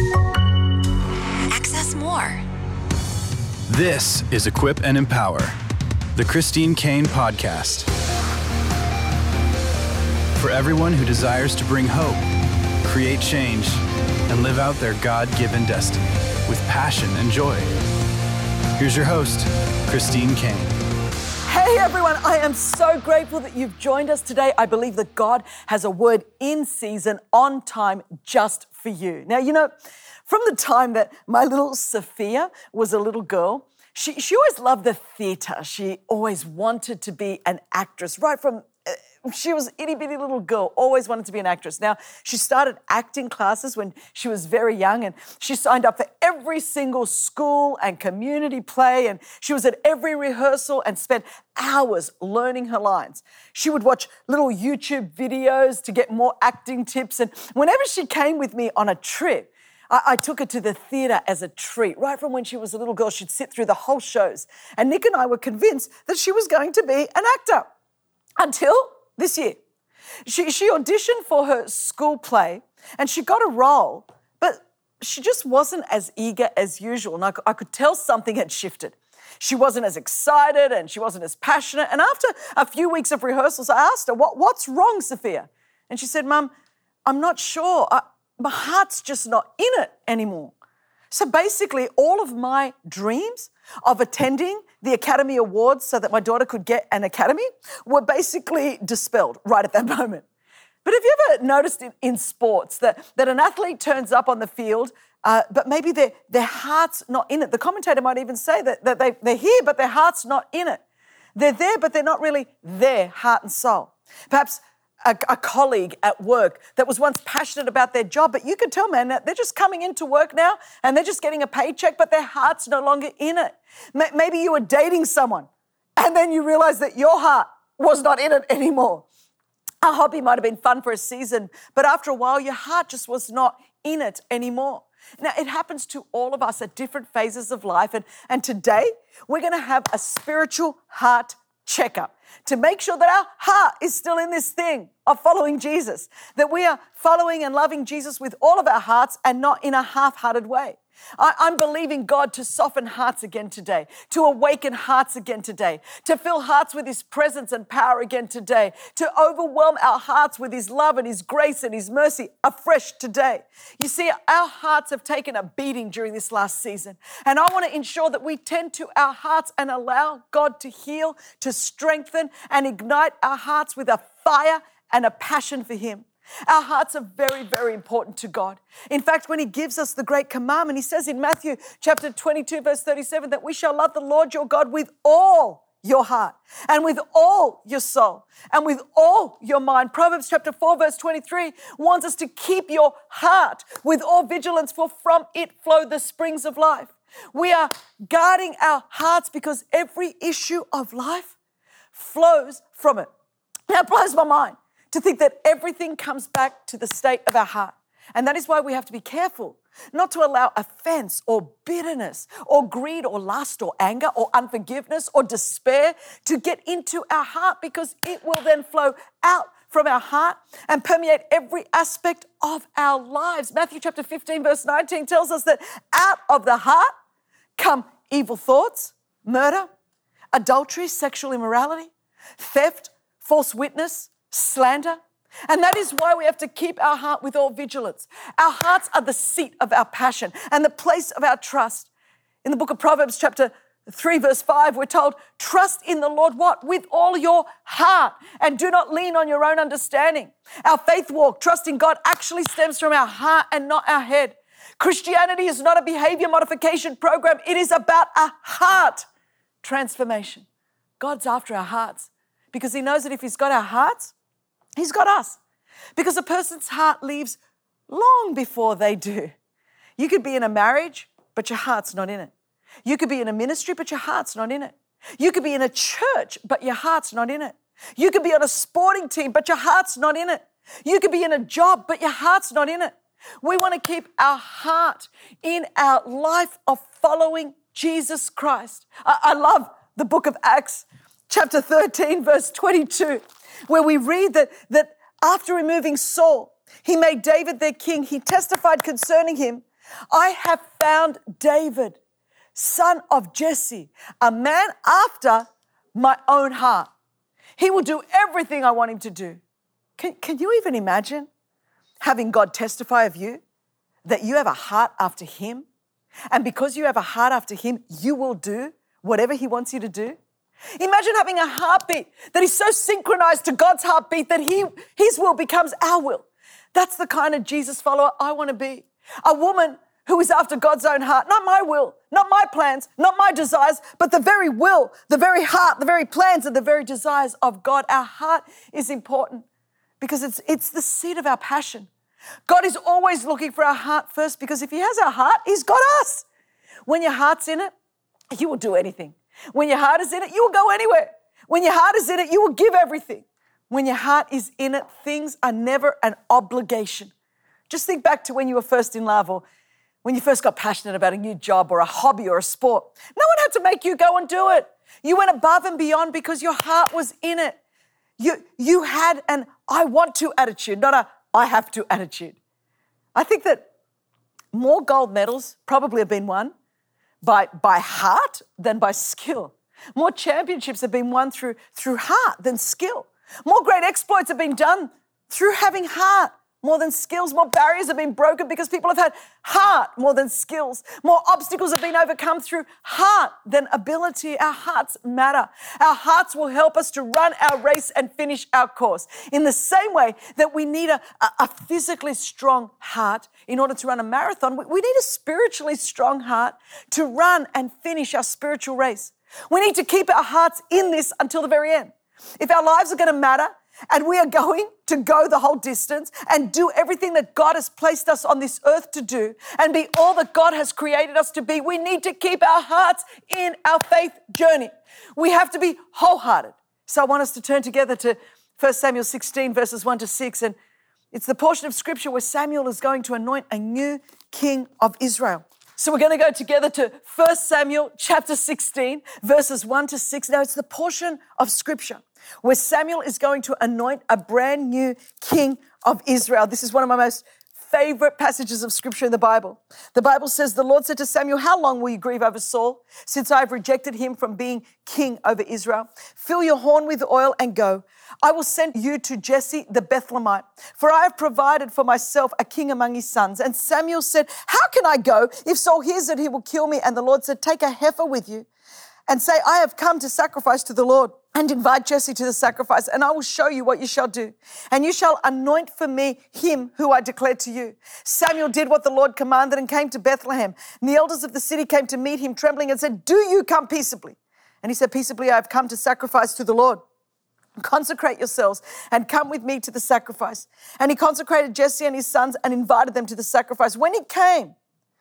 Access more. This is Equip and Empower, the Christine Caine podcast. For everyone who desires to bring hope, create change, and live out their God-given destiny with passion and joy. Here's your host, Christine Caine. Hey everyone, I am so grateful that you've joined us today. I believe that God has a word in season, on time, just for you. Now, you know, from the time that my little Sophia was a little girl, she always loved the theater. She always wanted to be an actress, right from she was an itty-bitty little girl, always wanted to be an actress. Now, she started acting classes when she was very young, and she signed up for every single school and community play, and she was at every rehearsal and spent hours learning her lines. She would watch little YouTube videos to get more acting tips, and whenever she came with me on a trip, I took her to the theatre as a treat. Right from when she was a little girl, she'd sit through the whole shows, and Nick and I were convinced that she was going to be an actor until this year. She auditioned for her school play and she got a role, but she just wasn't as eager as usual. And I could tell something had shifted. She wasn't as excited and she wasn't as passionate. And after a few weeks of rehearsals, I asked her, what's wrong, Sophia? And she said, Mum, I'm not sure. My heart's just not in it anymore. So basically, all of my dreams of attending the Academy Awards so that my daughter could get an academy were basically dispelled right at that moment. But have you ever noticed in sports that an athlete turns up on the field, but maybe their heart's not in it? The commentator might even say that they're here, but their heart's not in it. They're there, but they're not really there, heart and soul. Perhaps a colleague at work that was once passionate about their job, but you can tell, man, that they're just coming into work now and they're just getting a paycheck, but their heart's no longer in it. Maybe you were dating someone and then you realize that your heart was not in it anymore. A hobby might have been fun for a season, but after a while, your heart just was not in it anymore. Now, it happens to all of us at different phases of life, and today we're going to have a spiritual heart checkup to make sure that our heart is still in this thing of following Jesus, that we are following and loving Jesus with all of our hearts and not in a half-hearted way. I'm believing God to soften hearts again today, to awaken hearts again today, to fill hearts with His presence and power again today, to overwhelm our hearts with His love and His grace and His mercy afresh today. You see, our hearts have taken a beating during this last season, and I want to ensure that we tend to our hearts and allow God to heal, to strengthen, and ignite our hearts with a fire and a passion for Him. Our hearts are very, very important to God. In fact, when He gives us the great commandment, He says in Matthew chapter 22, verse 37, that we shall love the Lord your God with all your heart and with all your soul and with all your mind. Proverbs chapter 4, verse 23 wants us to keep your heart with all vigilance, for from it flow the springs of life. We are guarding our hearts because every issue of life flows from it. Now, it blows my mind to think that everything comes back to the state of our heart. And that is why we have to be careful not to allow offense or bitterness or greed or lust or anger or unforgiveness or despair to get into our heart, because it will then flow out from our heart and permeate every aspect of our lives. Matthew chapter 15, verse 19 tells us that out of the heart come evil thoughts, murder, adultery, sexual immorality, theft, false witness, slander. And that is why we have to keep our heart with all vigilance. Our hearts are the seat of our passion and the place of our trust. In the book of Proverbs chapter 3 verse 5, we're told, trust in the Lord what? With all your heart, and do not lean on your own understanding. Our faith walk, trusting God, actually stems from our heart and not our head. Christianity is not a behavior modification program. It is about a heart transformation. God's after our hearts because He knows that if He's got our hearts, He's got us. Because a person's heart leaves long before they do. You could be in a marriage, but your heart's not in it. You could be in a ministry, but your heart's not in it. You could be in a church, but your heart's not in it. You could be on a sporting team, but your heart's not in it. You could be in a job, but your heart's not in it. We want to keep our heart in our life of following Jesus Christ. I love the book of Acts, chapter 13, verse 22, where we read that after removing Saul, He made David their king. He testified concerning him I have found David, son of Jesse, a man after my own heart. He will do everything I want him to do. Can you even imagine having God testify of you that you have a heart after him? And because you have a heart after him, you will do whatever he wants you to do. Imagine having a heartbeat that is so synchronized to God's heartbeat that his will becomes our will. That's the kind of Jesus follower I want to be. A woman who is after God's own heart, not my will, not my plans, not my desires, but the very will, the very heart, the very plans and the very desires of God. Our heart is important because it's the seat of our passion. God is always looking for our heart first because if he has our heart, he's got us. When your heart's in it, you will do anything. When your heart is in it, you will go anywhere. When your heart is in it, you will give everything. When your heart is in it, things are never an obligation. Just think back to when you were first in love or when you first got passionate about a new job or a hobby or a sport. No one had to make you go and do it. You went above and beyond because your heart was in it. You had an I want to attitude, not a I have to attitude. I think that more gold medals probably have been won by heart than by skill. More championships have been won through heart than skill. More great exploits have been done through having heart more than skills. More barriers have been broken because people have had heart more than skills. More obstacles have been overcome through heart than ability. Our hearts matter. Our hearts will help us to run our race and finish our course. In the same way that we need a physically strong heart in order to run a marathon, we need a spiritually strong heart to run and finish our spiritual race. We need to keep our hearts in this until the very end. If our lives are going to matter, and we are going to go the whole distance and do everything that God has placed us on this earth to do and be all that God has created us to be, we need to keep our hearts in our faith journey. We have to be wholehearted. So I want us to turn together to 1 Samuel 16, verses 1 to 6. And it's the portion of scripture where Samuel is going to anoint a new king of Israel. So we're going to go together to 1 Samuel chapter 16, verses 1 to 6. Now it's the portion of scripture where Samuel is going to anoint a brand new king of Israel. This is one of my most favorite passages of scripture in the Bible. The Bible says, the Lord said to Samuel, how long will you grieve over Saul, since I have rejected him from being king over Israel? Fill your horn with oil and go. I will send you to Jesse the Bethlehemite, for I have provided for myself a king among his sons. And Samuel said, how can I go? If Saul hears that he will kill me. And the Lord said, take a heifer with you and say, I have come to sacrifice to the Lord. And invite Jesse to the sacrifice, and I will show you what you shall do. And you shall anoint for me him who I declared to you. Samuel did what the Lord commanded and came to Bethlehem. And the elders of the city came to meet him trembling and said, do you come peaceably? And he said, peaceably I have come to sacrifice to the Lord. Consecrate yourselves and come with me to the sacrifice. And he consecrated Jesse and his sons and invited them to the sacrifice. When he came,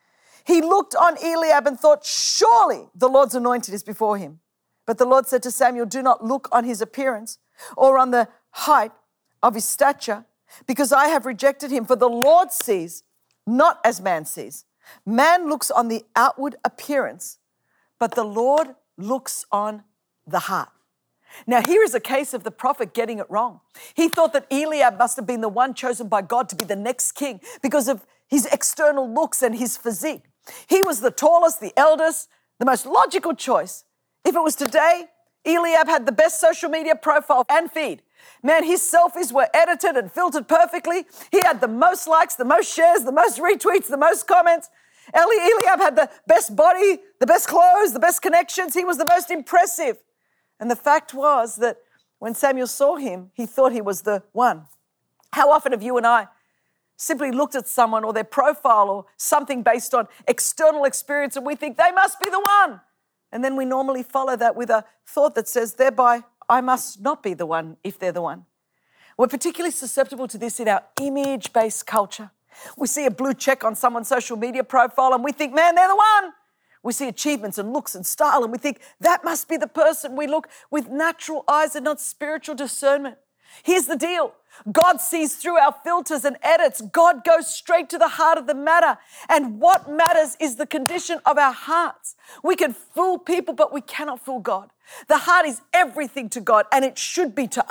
he looked on Eliab and thought, surely the Lord's anointed is before him. But the Lord said to Samuel, do not look on his appearance or on the height of his stature, because I have rejected him. For the Lord sees not as man sees. Man looks on the outward appearance, but the Lord looks on the heart. Now, here is a case of the prophet getting it wrong. He thought that Eliab must have been the one chosen by God to be the next king because of his external looks and his physique. He was the tallest, the eldest, the most logical choice. If it was today, Eliab had the best social media profile and feed. Man, his selfies were edited and filtered perfectly. He had the most likes, the most shares, the most retweets, the most comments. Eliab had the best body, the best clothes, the best connections. He was the most impressive. And the fact was that when Samuel saw him, he thought he was the one. How often have you and I simply looked at someone or their profile or something based on external experience and we think they must be the one? And then we normally follow that with a thought that says, thereby, I must not be the one if they're the one. We're particularly susceptible to this in our image-based culture. We see a blue check on someone's social media profile and we think, man, they're the one. We see achievements and looks and style and we think that must be the person. We look with natural eyes and not spiritual discernment. Here's the deal. God sees through our filters and edits. God goes straight to the heart of the matter. And what matters is the condition of our hearts. We can fool people, but we cannot fool God. The heart is everything to God, and it should be to us.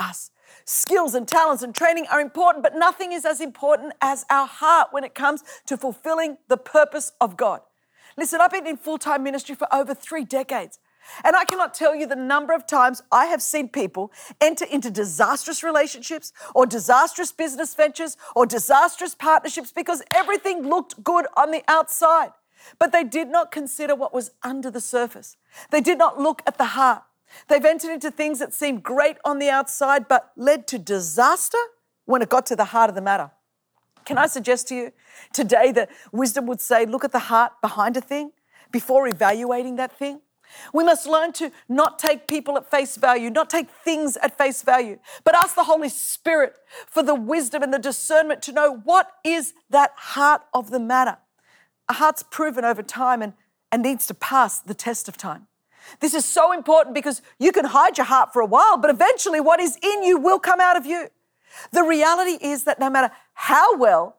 Skills and talents and training are important, but nothing is as important as our heart when it comes to fulfilling the purpose of God. Listen, I've been in full-time ministry for over 3 decades, and I cannot tell you the number of times I have seen people enter into disastrous relationships or disastrous business ventures or disastrous partnerships because everything looked good on the outside, but they did not consider what was under the surface. They did not look at the heart. They've entered into things that seemed great on the outside but led to disaster when it got to the heart of the matter. Can I suggest to you today that wisdom would say, look at the heart behind a thing before evaluating that thing? We must learn to not take people at face value, not take things at face value, but ask the Holy Spirit for the wisdom and the discernment to know what is that heart of the matter. A heart's proven over time and needs to pass the test of time. This is so important because you can hide your heart for a while, but eventually what is in you will come out of you. The reality is that no matter how well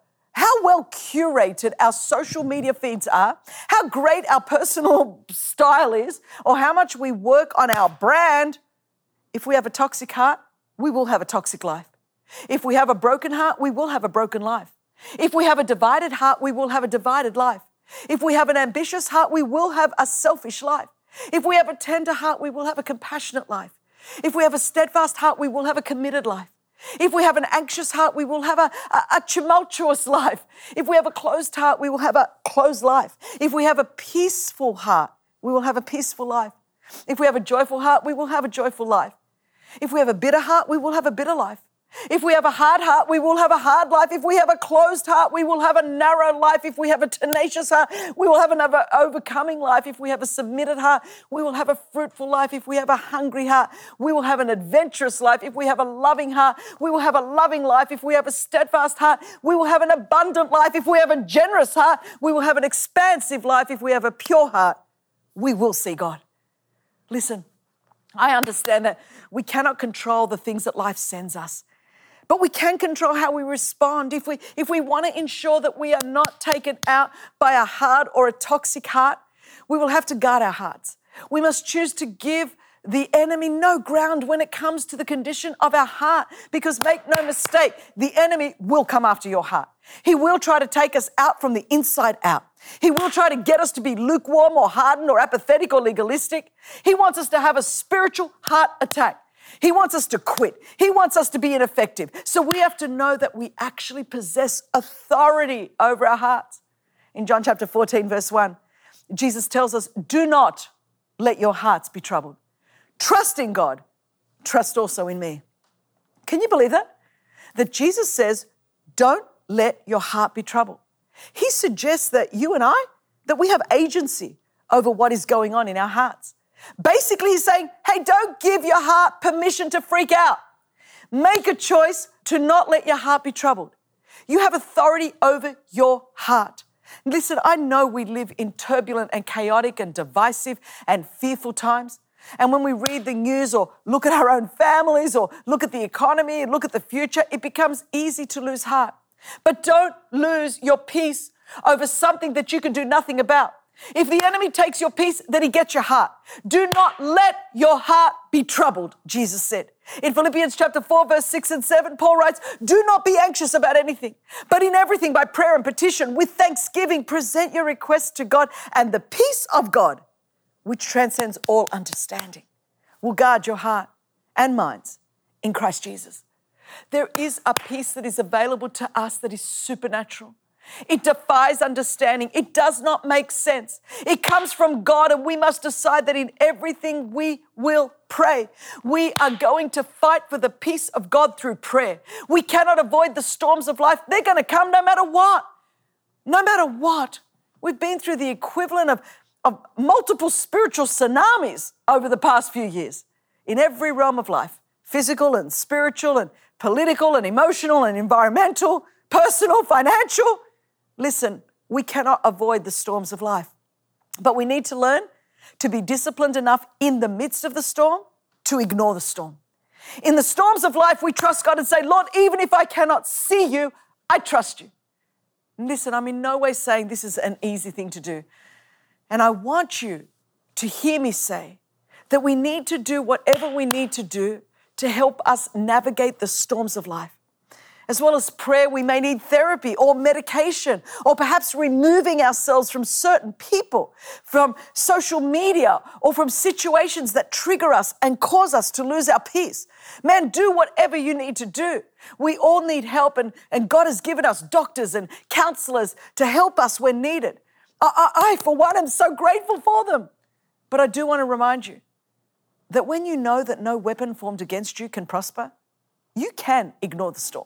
curated our social media feeds are, how great our personal style is, or how much we work on our brand, if we have a toxic heart, we will have a toxic life. If we have a broken heart, we will have a broken life. If we have a divided heart, we will have a divided life. If we have an ambitious heart, we will have a selfish life. If we have a tender heart, we will have a compassionate life. If we have a steadfast heart, we will have a committed life. If we have an anxious heart, we will have a tumultuous life. If we have a closed heart, we will have a closed life. If we have a peaceful heart, we will have a peaceful life. If we have a joyful heart, we will have a joyful life. If we have a bitter heart, we will have a bitter life. If we have a hard heart, we will have a hard life. If we have a closed heart, we will have a narrow life. If we have a tenacious heart, we will have another overcoming life. If we have a submitted heart, we will have a fruitful life. If we have a hungry heart, we will have an adventurous life. If we have a loving heart, we will have a loving life. If we have a steadfast heart, we will have an abundant life. If we have a generous heart, we will have an expansive life. If we have a pure heart, we will see God. Listen, I understand that we cannot control the things that life sends us. But we can control how we respond. If we want to ensure that we are not taken out by a hard or a toxic heart, we will have to guard our hearts. We must choose to give the enemy no ground when it comes to the condition of our heart, because make no mistake, the enemy will come after your heart. He will try to take us out from the inside out. He will try to get us to be lukewarm or hardened or apathetic or legalistic. He wants us to have a spiritual heart attack. He wants us to quit. He wants us to be ineffective. So we have to know that we actually possess authority over our hearts. In John chapter 14, verse 1, Jesus tells us, do not let your hearts be troubled. Trust in God. Trust also in me. Can you believe that? That Jesus says, don't let your heart be troubled. He suggests that you and I, that we have agency over what is going on in our hearts. Basically, he's saying, hey, don't give your heart permission to freak out. Make a choice to not let your heart be troubled. You have authority over your heart. Listen, I know we live in turbulent and chaotic and divisive and fearful times. And when we read the news or look at our own families or look at the economy and look at the future, it becomes easy to lose heart. But don't lose your peace over something that you can do nothing about. If the enemy takes your peace, then he gets your heart. Do not let your heart be troubled, Jesus said. In Philippians chapter 4, verse 6 and 7, Paul writes, do not be anxious about anything, but in everything by prayer and petition, with thanksgiving, present your requests to God, and the peace of God, which transcends all understanding, will guard your heart and minds in Christ Jesus. There is a peace that is available to us that is supernatural. It defies understanding. It does not make sense. It comes from God, and we must decide that in everything we will pray. We are going to fight for the peace of God through prayer. We cannot avoid the storms of life. They're going to come no matter what. No matter what. We've been through the equivalent of multiple spiritual tsunamis over the past few years in every realm of life, physical and spiritual and political and emotional and environmental, personal, financial. Listen, we cannot avoid the storms of life, but we need to learn to be disciplined enough in the midst of the storm to ignore the storm. In the storms of life, we trust God and say, Lord, even if I cannot see you, I trust you. And listen, I'm in no way saying this is an easy thing to do. And I want you to hear me say that we need to do whatever we need to do to help us navigate the storms of life. As well as prayer, we may need therapy or medication, or perhaps removing ourselves from certain people, from social media, or from situations that trigger us and cause us to lose our peace. Man, do whatever you need to do. We all need help, and God has given us doctors and counselors to help us when needed. I, for one, am so grateful for them. But I do want to remind you that when you know that no weapon formed against you can prosper, you can ignore the storm.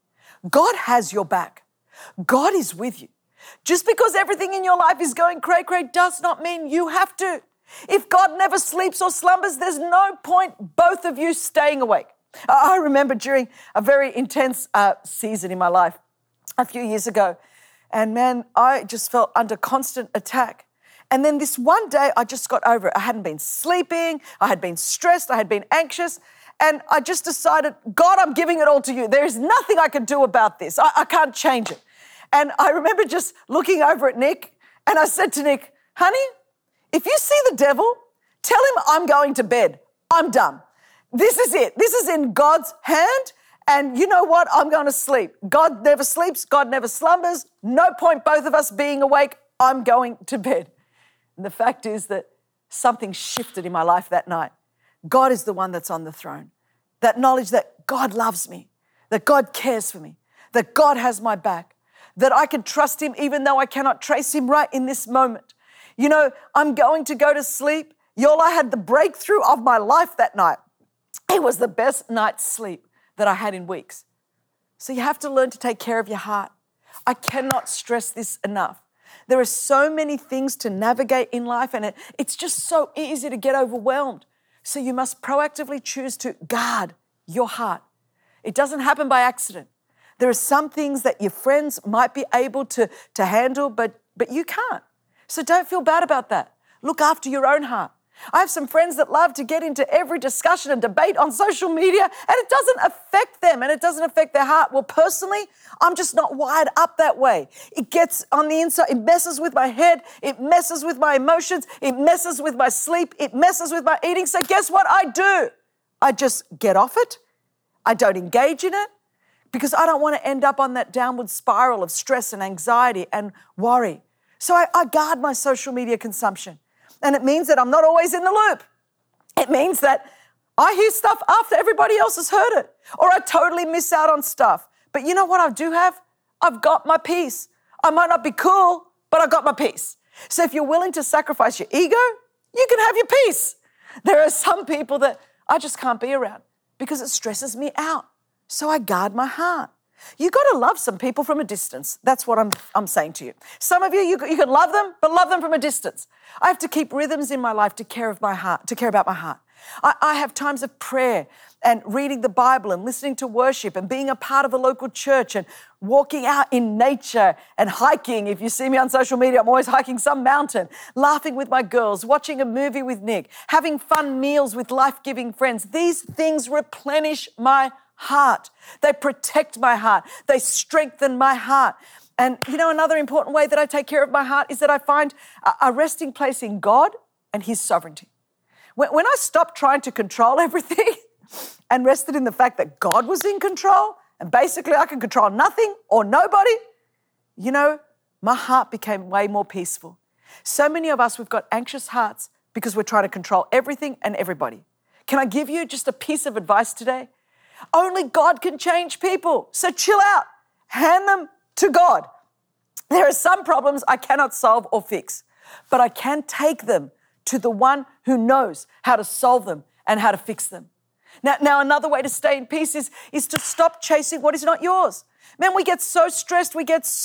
God has your back. God is with you. Just because everything in your life is going cray-cray does not mean you have to. If God never sleeps or slumbers, there's no point both of you staying awake. I remember during a very intense season in my life a few years ago, and man, I just felt under constant attack. And then this one day, I just got over it. I hadn't been sleeping, I had been stressed, I had been anxious, and I just decided, God, I'm giving it all to you. There is nothing I can do about this. I can't change it. And I remember just looking over at Nick, and I said to Nick, honey, if you see the devil, tell him I'm going to bed. I'm done. This is it. This is in God's hand. And you know what? I'm going to sleep. God never sleeps. God never slumbers. No point both of us being awake. I'm going to bed. And the fact is that something shifted in my life that night. God is the one that's on the throne. That knowledge that God loves me, that God cares for me, that God has my back, that I can trust him even though I cannot trace him right in this moment. You know, I'm going to go to sleep. Y'all, I had the breakthrough of my life that night. It was the best night's sleep that I had in weeks. So you have to learn to take care of your heart. I cannot stress this enough. There are so many things to navigate in life, and it's just so easy to get overwhelmed. So you must proactively choose to guard your heart. It doesn't happen by accident. There are some things that your friends might be able to handle, but you can't. So don't feel bad about that. Look after your own heart. I have some friends that love to get into every discussion and debate on social media, and it doesn't affect them and it doesn't affect their heart. Well, personally, I'm just not wired up that way. It gets on the inside, it messes with my head, it messes with my emotions, it messes with my sleep, it messes with my eating. So guess what I do? I just get off it. I don't engage in it because I don't want to end up on that downward spiral of stress and anxiety and worry. So I guard my social media consumption. And it means that I'm not always in the loop. It means that I hear stuff after everybody else has heard it, or I totally miss out on stuff. But you know what I do have? I've got my peace. I might not be cool, but I've got my peace. So if you're willing to sacrifice your ego, you can have your peace. There are some people that I just can't be around because it stresses me out. So I guard my heart. You got to love some people from a distance. That's what I'm saying to you. Some of you can love them, but love them from a distance. I have to keep rhythms in my life to care about my heart. I have times of prayer and reading the Bible and listening to worship and being a part of a local church and walking out in nature and hiking. If you see me on social media, I'm always hiking some mountain, laughing with my girls, watching a movie with Nick, having fun meals with life-giving friends. These things replenish my heart. They protect my heart. They strengthen my heart. And you know, another important way that I take care of my heart is that I find a resting place in God and his sovereignty. When I stopped trying to control everything and rested in the fact that God was in control and basically I can control nothing or nobody, you know, my heart became way more peaceful. So many of us, we've got anxious hearts because we're trying to control everything and everybody. Can I give you just a piece of advice today? Only God can change people. So chill out. Hand them to God. There are some problems I cannot solve or fix, but I can take them to the one who knows how to solve them and how to fix them. Now another way to stay in peace is to stop chasing what is not yours. Man, we get so stressed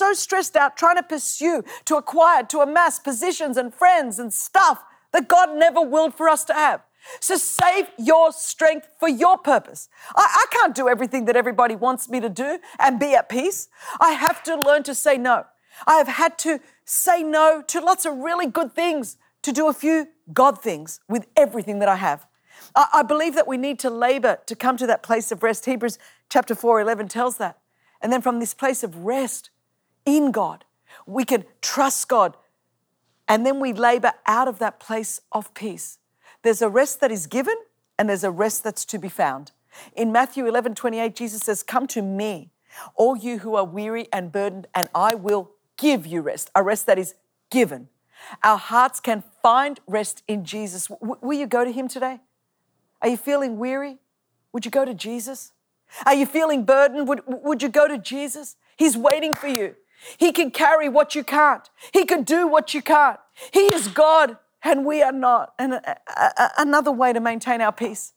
out trying to pursue, to acquire, to amass positions and friends and stuff that God never willed for us to have. So save your strength for your purpose. I can't do everything that everybody wants me to do and be at peace. I have to learn to say no. I have had to say no to lots of really good things to do a few God things with everything that I have. I believe that we need to labor to come to that place of rest. Hebrews chapter 4:11 tells that. And then from this place of rest in God, we can trust God. And then we labor out of that place of peace. There's a rest that is given and there's a rest that's to be found. In Matthew 11:28, Jesus says, "Come to me, all you who are weary and burdened, and I will give you rest," a rest that is given. Our hearts can find rest in Jesus. Will you go to him today? Are you feeling weary? Would you go to Jesus? Are you feeling burdened? Would you go to Jesus? He's waiting for you. He can carry what you can't. He can do what you can't. He is God and we are not. And another way to maintain our peace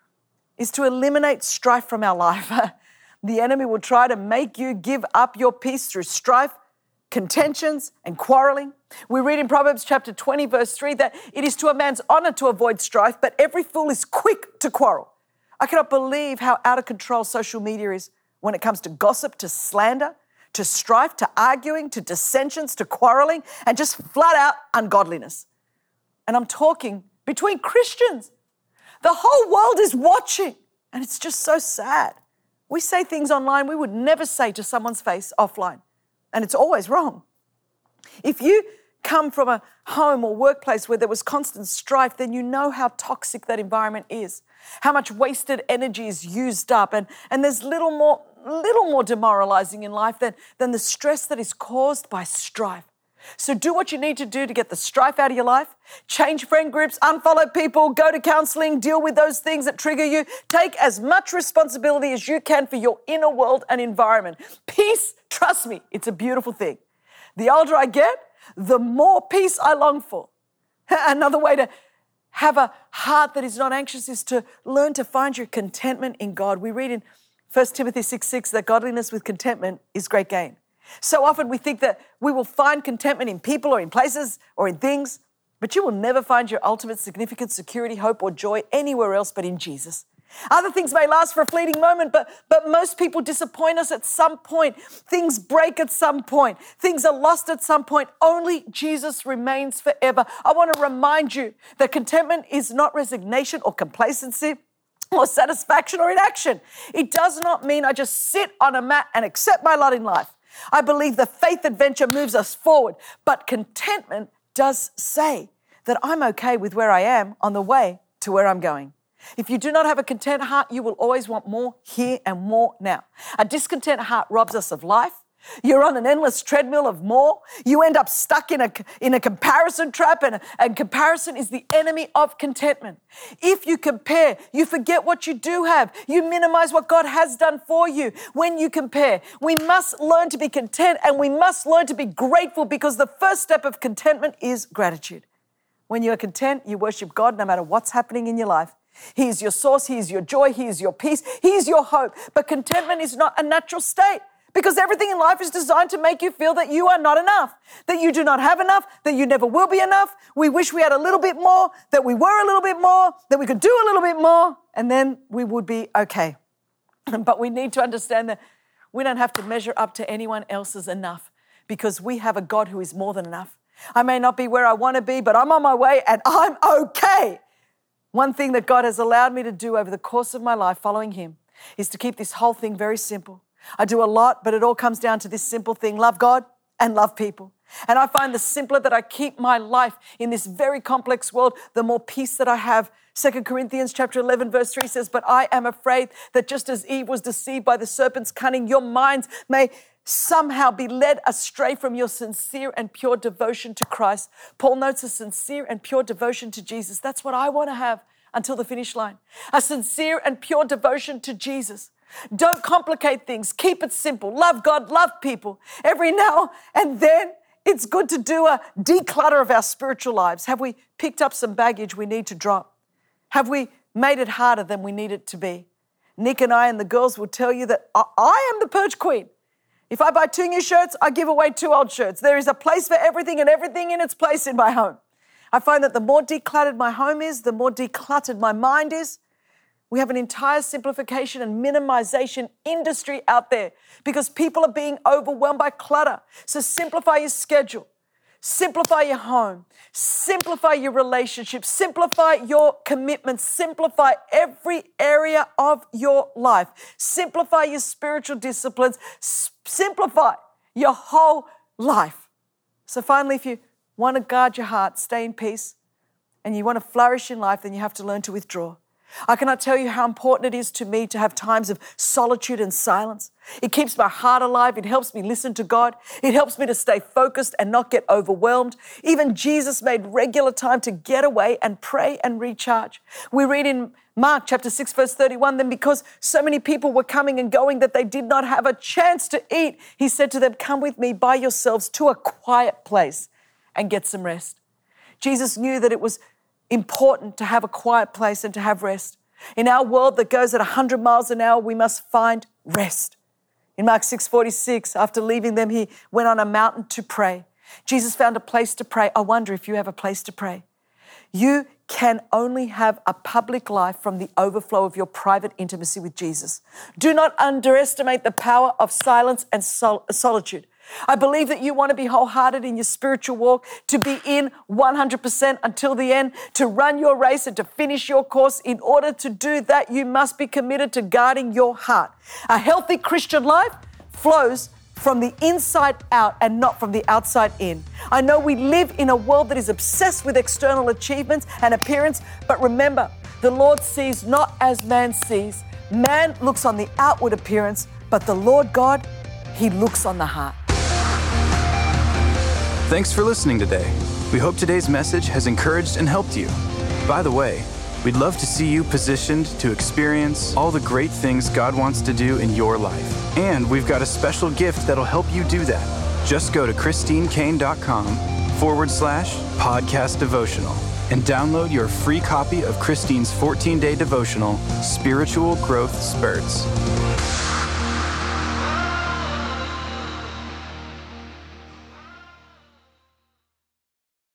is to eliminate strife from our life. The enemy will try to make you give up your peace through strife, contentions, and quarreling. We read in Proverbs chapter 20, verse 3, that it is to a man's honor to avoid strife, but every fool is quick to quarrel. I cannot believe how out of control social media is when it comes to gossip, to slander, to strife, to arguing, to dissensions, to quarreling, and just flat out ungodliness. And I'm talking between Christians. The whole world is watching, and it's just so sad. We say things online we would never say to someone's face offline, and it's always wrong. If you come from a home or workplace where there was constant strife, then you know how toxic that environment is, how much wasted energy is used up, and there's little more demoralizing in life than the stress that is caused by strife. So do what you need to do to get the strife out of your life. Change friend groups, unfollow people, go to counseling, deal with those things that trigger you. Take as much responsibility as you can for your inner world and environment. Peace, trust me, it's a beautiful thing. The older I get, the more peace I long for. Another way to have a heart that is not anxious is to learn to find your contentment in God. We read in 1 Timothy 6:6 that godliness with contentment is great gain. So often we think that we will find contentment in people or in places or in things, but you will never find your ultimate significance, security, hope, or joy anywhere else but in Jesus. Other things may last for a fleeting moment, but most people disappoint us at some point. Things break at some point. Things are lost at some point. Only Jesus remains forever. I want to remind you that contentment is not resignation or complacency or satisfaction or inaction. It does not mean I just sit on a mat and accept my lot in life. I believe the faith adventure moves us forward, but contentment does say that I'm okay with where I am on the way to where I'm going. If you do not have a content heart, you will always want more here and more now. A discontent heart robs us of life. You're on an endless treadmill of more. You end up stuck in a comparison trap, and comparison is the enemy of contentment. If you compare, you forget what you do have. You minimize what God has done for you when you compare. We must learn to be content, and we must learn to be grateful, because the first step of contentment is gratitude. When you are content, you worship God no matter what's happening in your life. He is your source, He is your joy, He is your peace, He is your hope. But contentment is not a natural state, because everything in life is designed to make you feel that you are not enough, that you do not have enough, that you never will be enough. We wish we had a little bit more, that we were a little bit more, that we could do a little bit more, and then we would be okay. But we need to understand that we don't have to measure up to anyone else's enough, because we have a God who is more than enough. I may not be where I want to be, but I'm on my way and I'm okay. One thing that God has allowed me to do over the course of my life following Him is to keep this whole thing very simple. I do a lot, but it all comes down to this simple thing: love God and love people. And I find the simpler that I keep my life in this very complex world, the more peace that I have. 2 Corinthians chapter 11, verse 3 says, "But I am afraid that just as Eve was deceived by the serpent's cunning, your minds may somehow be led astray from your sincere and pure devotion to Christ." Paul notes a sincere and pure devotion to Jesus. That's what I want to have until the finish line. A sincere and pure devotion to Jesus. Don't complicate things. Keep it simple. Love God, love people. Every now and then, it's good to do a declutter of our spiritual lives. Have we picked up some baggage we need to drop? Have we made it harder than we need it to be? Nick and I and the girls will tell you that I am the purge queen. If I buy 2 new shirts, I give away 2 old shirts. There is a place for everything and everything in its place in my home. I find that the more decluttered my home is, the more decluttered my mind is. We have an entire simplification and minimization industry out there because people are being overwhelmed by clutter. So simplify your schedule, simplify your home, simplify your relationships, simplify your commitments, simplify every area of your life, simplify your spiritual disciplines, simplify your whole life. So finally, if you want to guard your heart, stay in peace, and you want to flourish in life, then you have to learn to withdraw. I cannot tell you how important it is to me to have times of solitude and silence. It keeps my heart alive. It helps me listen to God. It helps me to stay focused and not get overwhelmed. Even Jesus made regular time to get away and pray and recharge. We read in Mark chapter 6, verse 31, then because so many people were coming and going that they did not have a chance to eat, he said to them, come with me by yourselves to a quiet place and get some rest. Jesus knew that it was important to have a quiet place and to have rest. In our world that goes at 100 miles an hour, we must find rest. In Mark 6:46, after leaving them, he went on a mountain to pray. Jesus found a place to pray. I wonder if you have a place to pray. You can only have a public life from the overflow of your private intimacy with Jesus. Do not underestimate the power of silence and solitude. I believe that you want to be wholehearted in your spiritual walk, to be in 100% until the end, to run your race and to finish your course. In order to do that, you must be committed to guarding your heart. A healthy Christian life flows from the inside out and not from the outside in. I know we live in a world that is obsessed with external achievements and appearance, but remember, the Lord sees not as man sees. Man looks on the outward appearance, but the Lord God, He looks on the heart. Thanks for listening today. We hope today's message has encouraged and helped you. By the way, we'd love to see you positioned to experience all the great things God wants to do in your life. And we've got a special gift that'll help you do that. Just go to ChristineCaine.com/podcast devotional and download your free copy of Christine's 14-day devotional, Spiritual Growth Spurts.